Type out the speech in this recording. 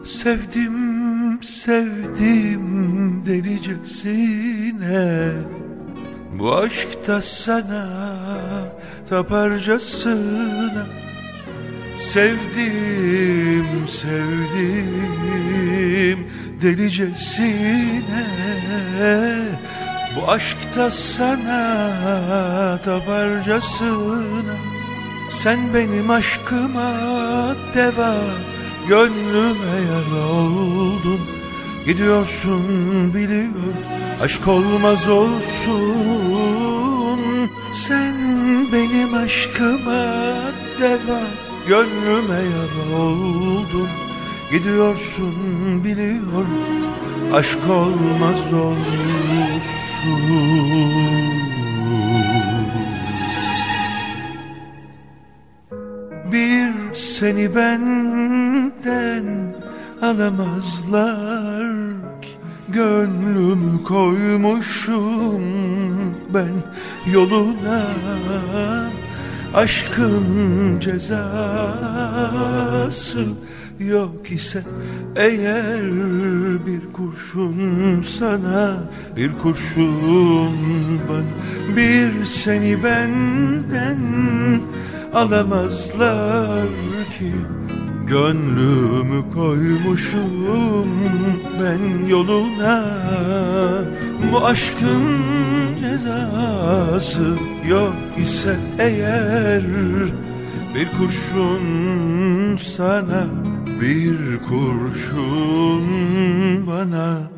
Sevdim, sevdim delicesine, bu aşkta sana taparcasına. Sevdim, sevdim delicesine, bu aşkta sana taparcasına. Sen benim aşkıma deva, gönlüme yara oldun. Gidiyorsun biliyorum, aşk olmaz olsun. Sen benim aşkıma deva, gönlüme yara oldun. Gidiyorsun biliyorum, aşk olmaz olsun. Bir seni benden alamazlar ki, gönlümü koymuşum ben yoluna. Aşkın cezası yok ise eğer, bir kurşun sana, bir kurşun bana. Bir seni benden alamazlar ki, gönlümü koymuşum ben yoluna. Bu aşkın cezası yok ise eğer, bir kurşun sana, bir kurşun bana.